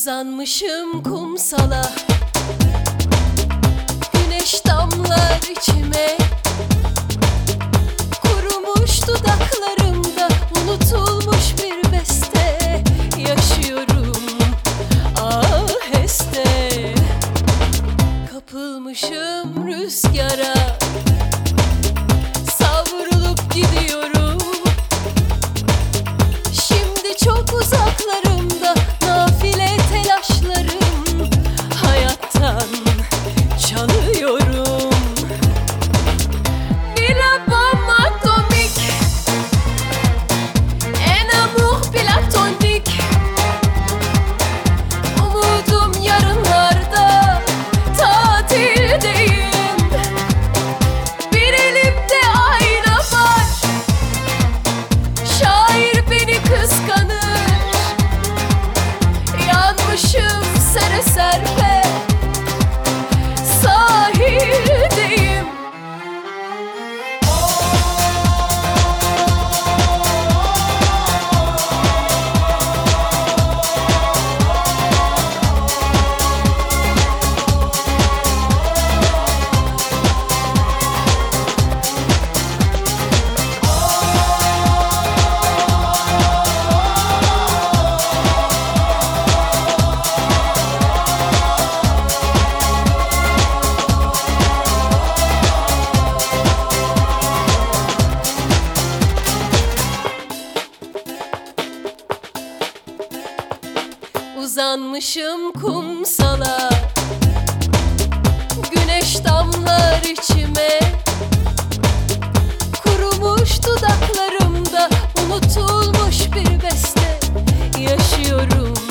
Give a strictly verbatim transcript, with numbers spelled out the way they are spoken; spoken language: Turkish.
Uzanmışım kumsala, güneş damlar içime. Kurumuş dudaklarımda unutulmuş bir beste. Yaşıyorum aheste, kapılmışım rüzgara, savrulup gidiyorum. Şimdi çok uzaklarımda nafile telaşlarım, hayattan çalıyorum. Bir bombe atomik, en amour platonik. Umudum yarınlarda, tatildeyim. Bir elimde ayna var, şair beni kıskanır. Yanmışım sere serpe, sahildeyim. Uzanmışım kumsala, güneş damlar içime. Kurumuş dudaklarımda unutulmuş bir beste. Yaşıyorum